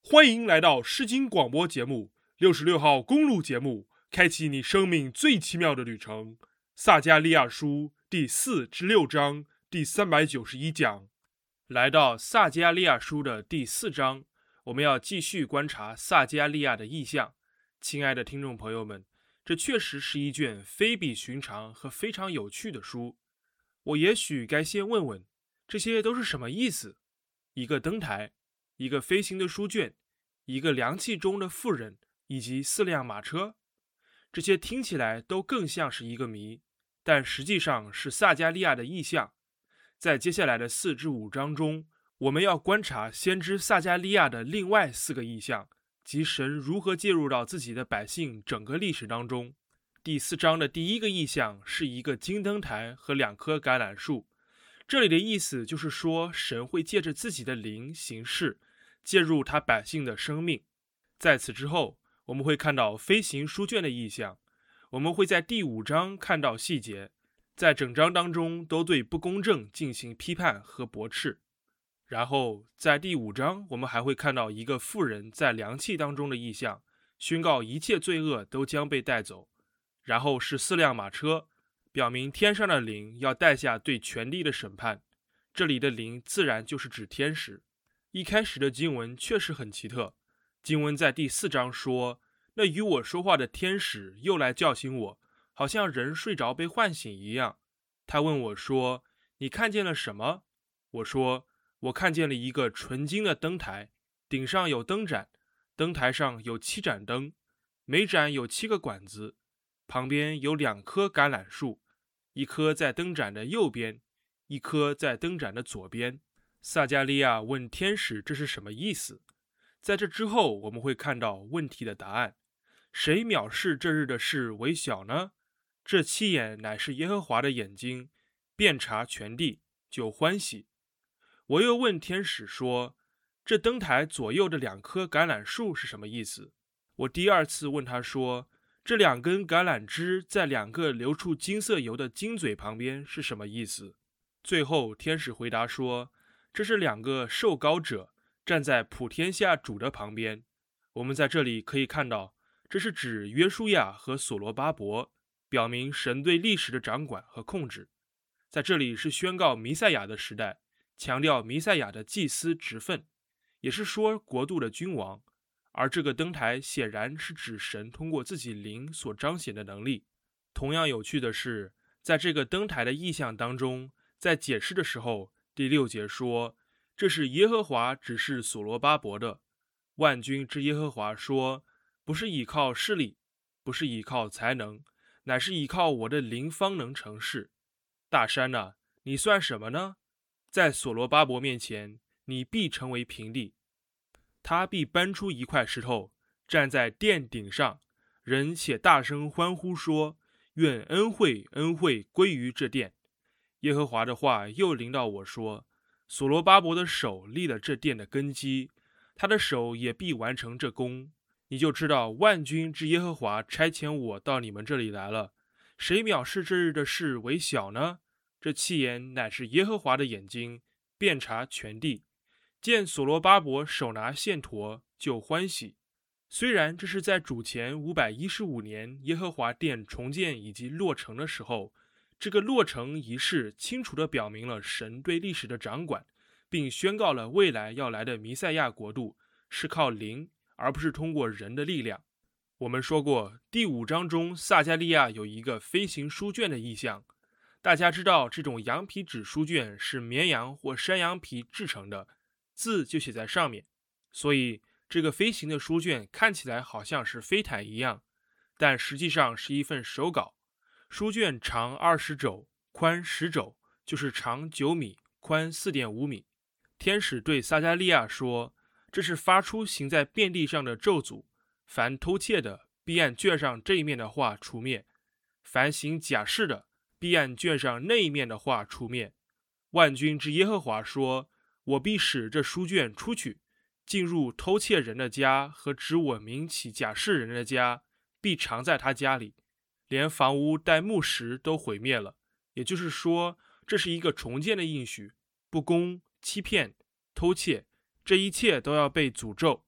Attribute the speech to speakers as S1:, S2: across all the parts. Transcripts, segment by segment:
S1: 欢迎来到诗经广播节目66号公路节目，开启你生命最奇妙的旅程。撒迦利亚书第4至6章第391讲。来到撒迦利亚书的第4章，我们要继续观察撒迦利亚的意象。亲爱的听众朋友们，这确实是一卷非比寻常和非常有趣的书。我也许该先问问，这些都是什么意思？一个灯台，一个飞行的书卷，一个凉气中的妇人，以及4辆马车，这些听起来都更像是一个谜，但实际上是撒迦利亚的意象。在接下来的4至5章中，我们要观察先知撒迦利亚的另外4个意象，即神如何介入到自己的百姓整个历史当中。第4章的第一个意象是一个金灯台和2棵橄榄树，这里的意思就是说，神会借着自己的灵行事，介入他百姓的生命。在此之后，我们会看到飞行书卷的意象，我们会在第5章看到细节，在整章当中都对不公正进行批判和驳斥。然后在第5章，我们还会看到一个妇人在凉气当中的意象，宣告一切罪恶都将被带走。然后是4辆马车，表明天上的灵要带下对全地的审判，这里的灵自然就是指天使。一开始的经文确实很奇特，经文在第4章说，那与我说话的天使又来叫醒我，好像人睡着被唤醒一样。他问我说，你看见了什么？我说，我看见了一个纯金的灯台，顶上有灯盏，灯台上有7盏灯，每盏有7个管子，旁边有2棵橄榄树，一棵在灯盏的右边，一棵在灯盏的左边。撒迦利亚问天使这是什么意思？在这之后，我们会看到问题的答案。谁藐视这日的事为小呢？这7眼乃是耶和华的眼睛，遍察全地，就欢喜。我又问天使说，这灯台左右的2棵橄榄树是什么意思？我第2次问他说，这2根橄榄枝在2个流出金色油的金嘴旁边是什么意思？最后天使回答说，这是2个受膏者站在普天下主的旁边。我们在这里可以看到，这是指约书亚和所罗巴伯，表明神对历史的掌管和控制。在这里是宣告弥赛亚的时代，强调弥赛亚的祭司职分，也是说国度的君王。而这个灯台显然是指神通过自己灵所彰显的能力。同样有趣的是，在这个灯台的意象当中，在解释的时候，第6节说，这是耶和华指示所罗巴伯的。万军之耶和华说，不是倚靠势力，不是倚靠才能，乃是倚靠我的灵方能成事。大山啊，你算什么呢？在所罗巴伯面前，你必成为平地。他必搬出一块石头，站在殿顶上，人且大声欢呼说，愿恩惠恩惠归于这殿。耶和华的话又临到我说，所罗巴伯的手立了这殿的根基，他的手也必完成这工。你就知道万军之耶和华差遣我到你们这里来了。谁藐视这日的事为小呢？这7眼乃是耶和华的眼睛，遍察全地。见所罗巴伯手拿线砣，就欢喜。虽然这是在主前515年耶和华殿重建以及落成的时候，这个落成仪式清楚地表明了神对历史的掌管，并宣告了未来要来的弥赛亚国度是靠灵，而不是通过人的力量。我们说过，第5章中撒迦利亚有一个飞行书卷的意象。大家知道这种羊皮纸书卷是绵羊或山羊皮制成的，字就写在上面，所以这个飞行的书卷看起来好像是飞毯一样，但实际上是一份手稿。书卷长20肘，宽10肘，就是长9米，宽4.5米。天使对撒迦利亚说，这是发出行在遍地上的咒诅，凡偷窃的，必按卷上这一面的话除灭；凡行假释的，必按卷上那一面的话除灭。万军之耶和华说，我必使这书卷出去，进入偷窃人的家和指我名起假释人的家，必藏在他家里，连房屋带木石都毁灭了。也就是说，这是一个重建的应许，不公、欺骗、偷窃，这一切都要被诅咒，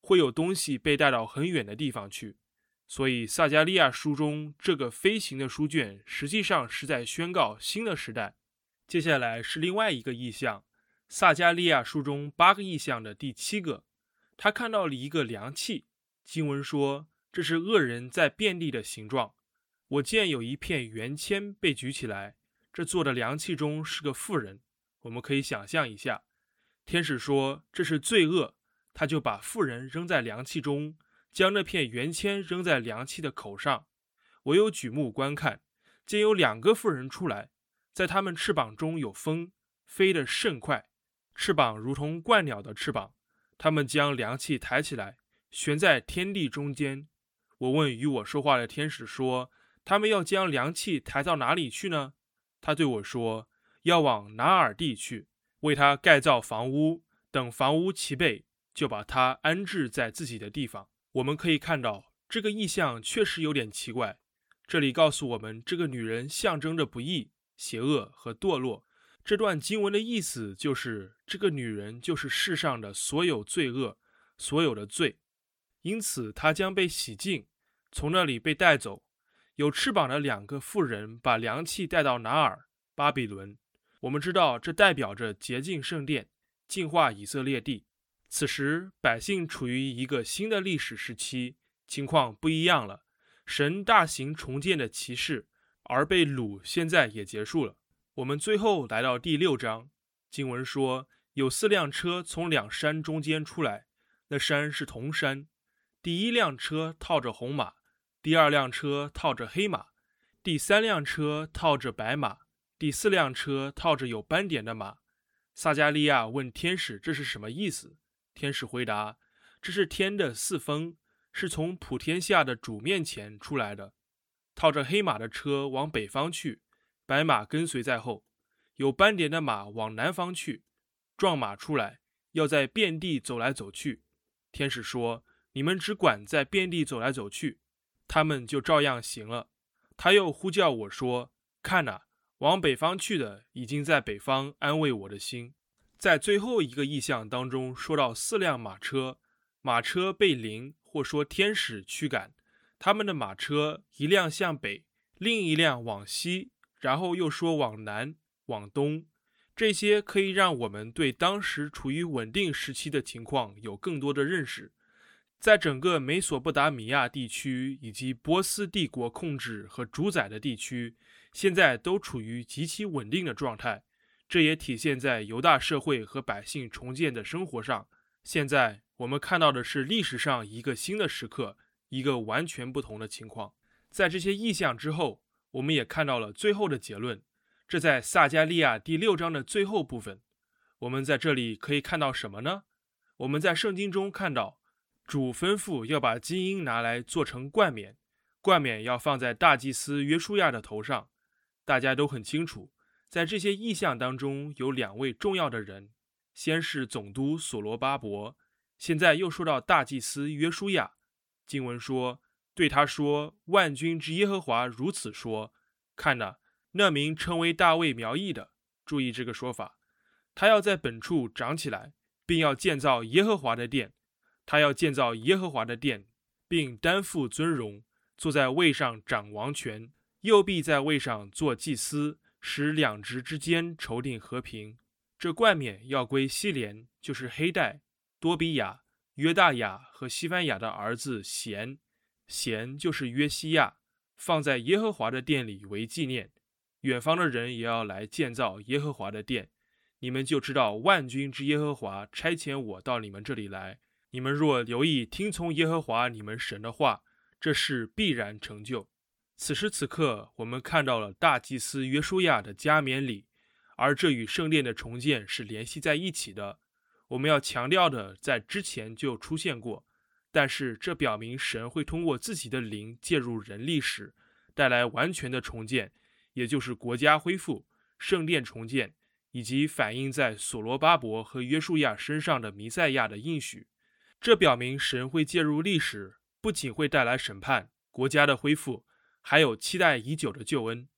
S1: 会有东西被带到很远的地方去。所以撒迦利亚书中这个飞行的书卷实际上是在宣告新的时代。接下来是另外一个异象，撒迦利亚书中8个异象的第7个，他看到了一个量器，经文说这是恶人在遍地的形状。我见有一片圆签被举起来，这做的量器中是个妇人。我们可以想象一下，天使说这是罪恶，他就把妇人扔在量器中，将那片圆签扔在量器的口上。我又举目观看，见有2个妇人出来，在他们翅膀中有风，飞得甚快，翅膀如同鹳鸟的翅膀。他们将量器抬起来，悬在天地中间。我问与我说话的天使说，他们要将量器抬到哪里去呢？他对我说，要往拿尔地去，为他盖造房屋，等房屋齐备，就把它安置在自己的地方。我们可以看到这个意象确实有点奇怪，这里告诉我们这个女人象征着不义、邪恶和堕落。这段经文的意思就是这个女人就是世上的所有罪恶，所有的罪，因此她将被洗净，从那里被带走。有翅膀的2个妇人把量器带到拿尔，巴比伦。我们知道这代表着洁净圣殿，净化以色列地。此时百姓处于一个新的历史时期，情况不一样了。神大行重建的骑士，而被掳现在也结束了。我们最后来到第6章，经文说有4辆车从2山中间出来，那山是铜山。第1辆车套着红马，第2辆车套着黑马，第3辆车套着白马，第4辆车套着有斑点的马。撒迦利亚问天使这是什么意思？天使回答，这是天的4风，是从普天下的主面前出来的。套着黑马的车往北方去，白马跟随在后，有斑点的马往南方去，壮马出来，要在遍地走来走去。天使说，你们只管在遍地走来走去。他们就照样行了。他又呼叫我说，看哪，往北方去的已经在北方安慰我的心。在最后一个异象当中说到4辆马车，马车被灵或说天使驱赶，他们的马车一辆向北，另一辆往西，然后又说往南往东。这些可以让我们对当时处于稳定时期的情况有更多的认识。在整个美索不达米亚地区以及波斯帝国控制和主宰的地区，现在都处于极其稳定的状态。这也体现在犹大社会和百姓重建的生活上。现在我们看到的是历史上一个新的时刻，一个完全不同的情况。在这些异象之后，我们也看到了最后的结论。这在撒迦利亚第6章的最后部分，我们在这里可以看到什么呢？我们在圣经中看到主吩咐要把金银拿来做成冠冕，冠冕要放在大祭司约书亚的头上。大家都很清楚，在这些异象当中有2位重要的人，先是总督所罗巴伯，现在又说到大祭司约书亚。经文说，对他说，万军之耶和华如此说，看哪，那名称为大卫苗裔的，注意这个说法，他要在本处长起来，并要建造耶和华的殿。他要建造耶和华的殿，并担负尊荣，坐在位上掌王权，又必在位上做祭司，使2职之间筹定和平。这冠冕要归希连，就是黑带、多比亚、约大雅和西番雅的儿子贤，贤就是约西亚，放在耶和华的殿里为纪念。远方的人也要来建造耶和华的殿。你们就知道万军之耶和华差遣我到你们这里来。你们若留意听从耶和华你们神的话，这事必然成就。此时此刻，我们看到了大祭司约书亚的加冕礼，而这与圣殿的重建是联系在一起的。我们要强调的在之前就出现过，但是这表明神会通过自己的灵介入人历史，带来完全的重建，也就是国家恢复、圣殿重建，以及反映在所罗巴伯和约书亚身上的弥赛亚的应许。这表明神会介入历史，不仅会带来审判、国家的恢复，还有期待已久的救恩。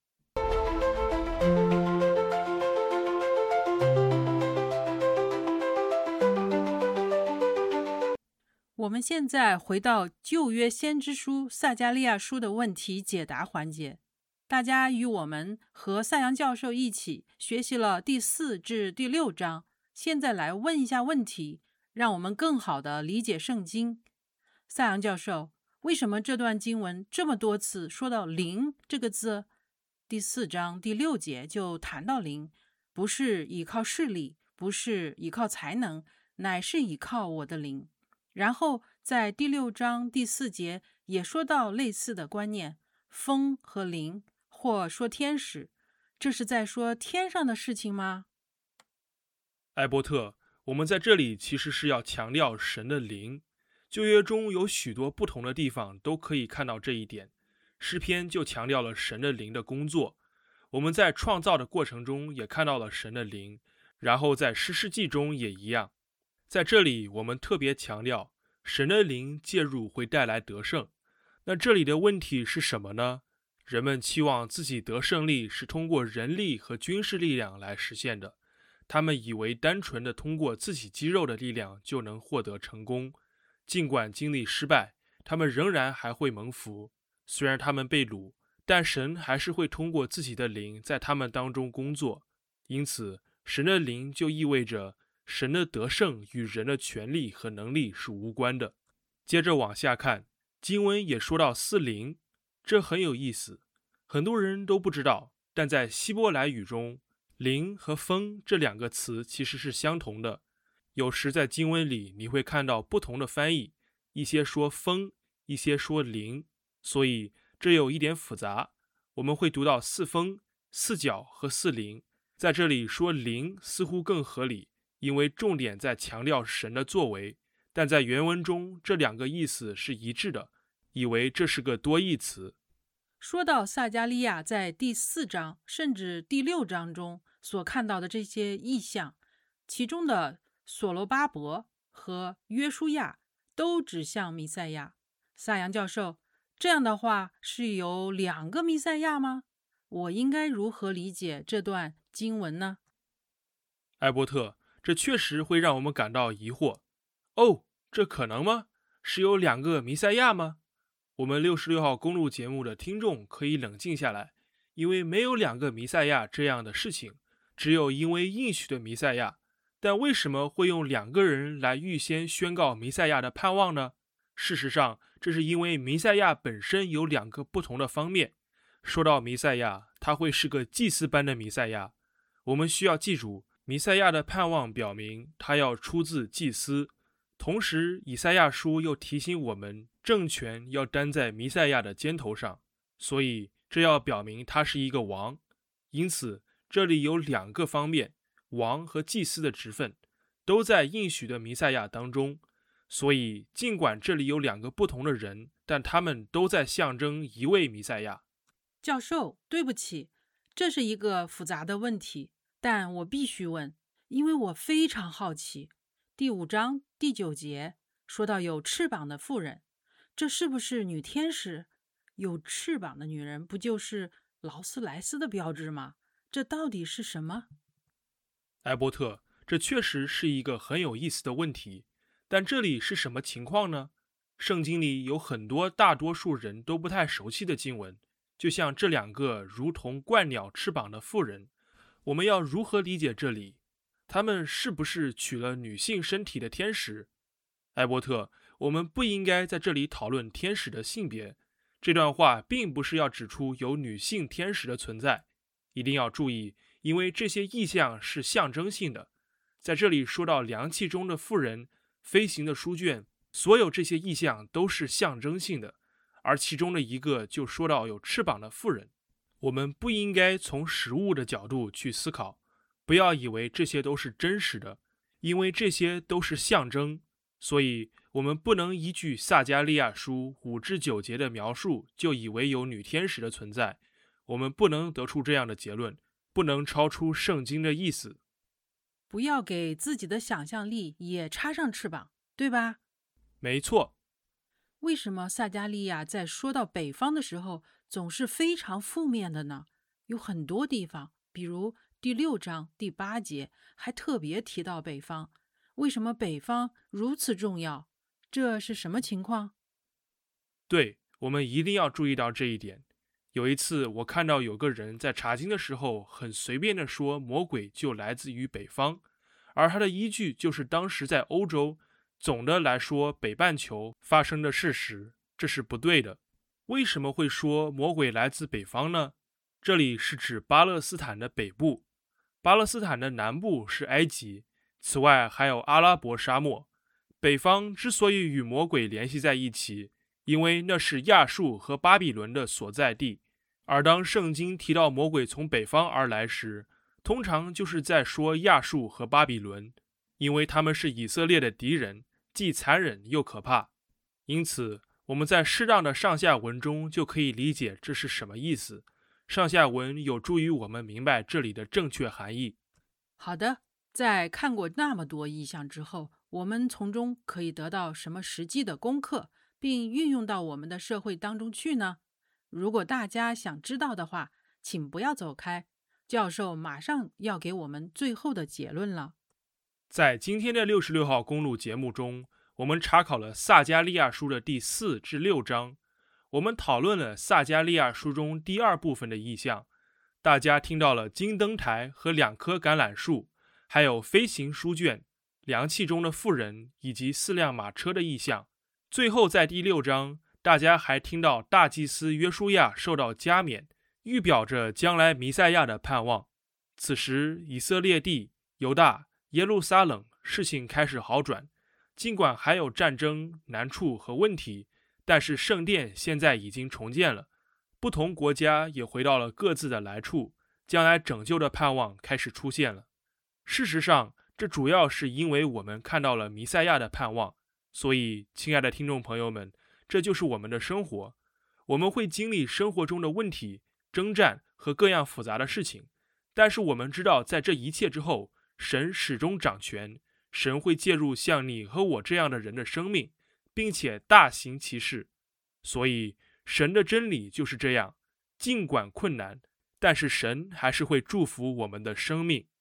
S2: 我们现在回到旧约先知书撒迦利亚书的问题解答环节。大家与我们和赛扬教授一起学习了第4至第6章，现在来问一下问题，让我们更好地理解圣经。赛扬教授，为什么这段经文这么多次说到灵这个字？第4章第6节就谈到灵，不是依靠势力，不是依靠才能，乃是依靠我的灵。然后在第6章第4节也说到类似的观念，风和灵，或说天使，这是在说天上的事情吗？
S1: 艾伯特，我们在这里其实是要强调神的灵。旧约中有许多不同的地方都可以看到这一点。诗篇就强调了神的灵的工作。我们在创造的过程中也看到了神的灵，然后在诗世记中也一样。在这里我们特别强调神的灵介入会带来得胜。那这里的问题是什么呢？人们期望自己得胜利是通过人力和军事力量来实现的，他们以为单纯的通过自己肌肉的力量就能获得成功。尽管经历失败，他们仍然还会蒙福。虽然他们被掳，但神还是会通过自己的灵在他们当中工作。因此，神的灵就意味着神的得胜与人的权力和能力是无关的。接着往下看，经文也说到4灵，这很有意思，很多人都不知道，但在希伯来语中，灵和风这2个词其实是相同的。有时在经文里你会看到不同的翻译，一些说风，一些说灵，所以这有一点复杂。我们会读到4风、4角和4灵，在这里说灵似乎更合理，因为重点在强调神的作为，但在原文中这2个意思是一致的，以为这是个多义词。
S2: 说到撒迦利亚在第4章甚至第6章中所看到的这些意象，其中的所罗巴伯和约书亚都指向弥赛亚。撒扬教授，这样的话是有2个弥赛亚吗？我应该如何理解这段经文呢？
S1: 艾伯特，这确实会让我们感到疑惑。哦，这可能吗？是有2个弥赛亚吗？我们66号公路节目的听众可以冷静下来，因为没有2个弥赛亚这样的事情，只有因为应许的弥赛亚。但为什么会用2个人来预先宣告弥赛亚的盼望呢？事实上，这是因为弥赛亚本身有2个不同的方面。说到弥赛亚，他会是个祭司般的弥赛亚。我们需要记住，弥赛亚的盼望表明他要出自祭司。同时，以赛亚书又提醒我们，政权要担在弥赛亚的肩头上，所以这要表明他是一个王。因此，这里有2个方面，王和祭司的职分都在应许的弥赛亚当中。所以，尽管这里有2个不同的人，但他们都在象征一位弥赛亚。
S2: 教授，对不起，这是一个复杂的问题，但我必须问，因为我非常好奇。第5章第9节说到有翅膀的妇人，这是不是女天使？有翅膀的女人不就是劳斯莱斯的标志吗？这到底是什么？
S1: 艾伯特，这确实是一个很有意思的问题，但这里是什么情况呢？圣经里有很多大多数人都不太熟悉的经文，就像这2个如同鹳鸟翅膀的妇人，我们要如何理解这里？他们是不是取了女性身体的天使？艾伯特，我们不应该在这里讨论天使的性别。这段话并不是要指出有女性天使的存在，一定要注意，因为这些意象是象征性的。在这里说到凉气中的妇人、飞行的书卷，所有这些意象都是象征性的，而其中的一个就说到有翅膀的妇人。我们不应该从实物的角度去思考，不要以为这些都是真实的，因为这些都是象征。所以我们不能依据撒迦利亚书5至9节的描述就以为有女天使的存在，我们不能得出这样的结论，不能超出圣经的意思。
S2: 不要给自己的想象力也插上翅膀，对吧？
S1: 没错。
S2: 为什么撒迦利亚在说到北方的时候总是非常负面的呢？有很多地方，比如第6章第8节还特别提到北方。为什么北方如此重要？ 这是什么情况？
S1: 对，我们一定要注意到这一点。有一次，我看到有个人在查经的时候，很随便地说魔鬼就来自于北方，而他的依据就是当时在欧洲，总的来说北半球发生的事实，这是不对的。为什么会说魔鬼来自北方呢？这里是指巴勒斯坦的北部，巴勒斯坦的南部是埃及，此外还有阿拉伯沙漠。北方之所以与魔鬼联系在一起，因为那是亚述和巴比伦的所在地。而当圣经提到魔鬼从北方而来时，通常就是在说亚述和巴比伦，因为他们是以色列的敌人，既残忍又可怕。因此，我们在适当的上下文中就可以理解这是什么意思。上下文有助于我们明白这里的正确含义。
S2: 好的，在看过那么多意象之后，我们从中可以得到什么实际的功课，并运用到我们的社会当中去呢？如果大家想知道的话，请不要走开，教授马上要给我们最后的结论了。
S1: 在今天的66号公路节目中，我们查考了撒迦利亚书的第4至6章，我们讨论了撒迦利亚书中第2部分的意象。大家听到了金灯台和2棵橄榄树，还有飞行书卷、凉气中的妇人以及4辆马车的意象。最后在第6章，大家还听到大祭司约书亚受到加冕，预表着将来弥赛亚的盼望。此时以色列地、犹大、耶路撒冷事情开始好转，尽管还有战争、难处和问题，但是圣殿现在已经重建了，不同国家也回到了各自的来处，将来拯救的盼望开始出现了。事实上，这主要是因为我们看到了弥赛亚的盼望，所以亲爱的听众朋友们，这就是我们的生活。我们会经历生活中的问题、征战和各样复杂的事情，但是我们知道在这一切之后，神始终掌权，神会介入像你和我这样的人的生命，并且大行其事。所以神的真理就是这样，尽管困难，但是神还是会祝福我们的生命。